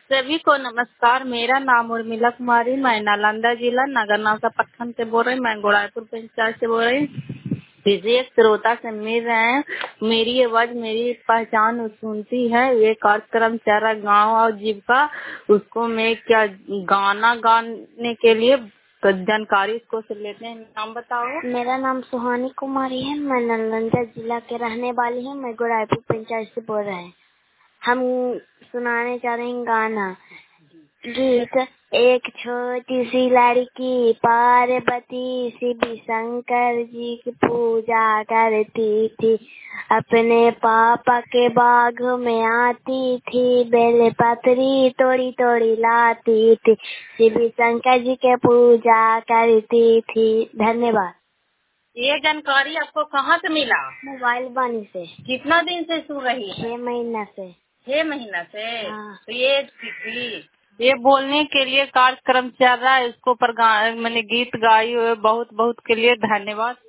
सभी को नमस्कार। मेरा नाम उर्मिला कुमारी, मैं नालंदा जिला नगरनासा प्रखंड से बोल रही हूँ। मैं गोड़ापुर पंचायत से बोल रही हूँ। किसी एक श्रोता से मिल रहे हैं। मेरी आवाज मेरी पहचान सुनती है। ये कार्यक्रम चारा गांव और जीविका, उसको मैं क्या गाना गाने के लिए जानकारी उसको से लेते हैं। नाम बताओ। मेरा नाम सुहानी कुमारी है। मैं नालंदा जिला के रहने वाली हूँ। मैं गोड़ापुर पंचायत से बोल रहे हैं। हम सुनाने जा रहे हैं गाना। गीत। एक छोटी सी लड़की पार्वती शिव शंकर जी की पूजा करती थी। अपने पापा के बाग में आती थी, बेल पत्री तोड़ी तोड़ी लाती थी, शिव शंकर जी के पूजा करती थी। धन्यवाद। ये जानकारी आपको कहाँ से मिला? मोबाइल बानी से। कितना दिन से सुन रही है? 6 महीना से। 6 महीना से। हाँ। तो ये बोलने के लिए कार्यक्रम चल रहा है, इसको पर मैंने गीत गाई हुए बहुत बहुत के लिए धन्यवाद।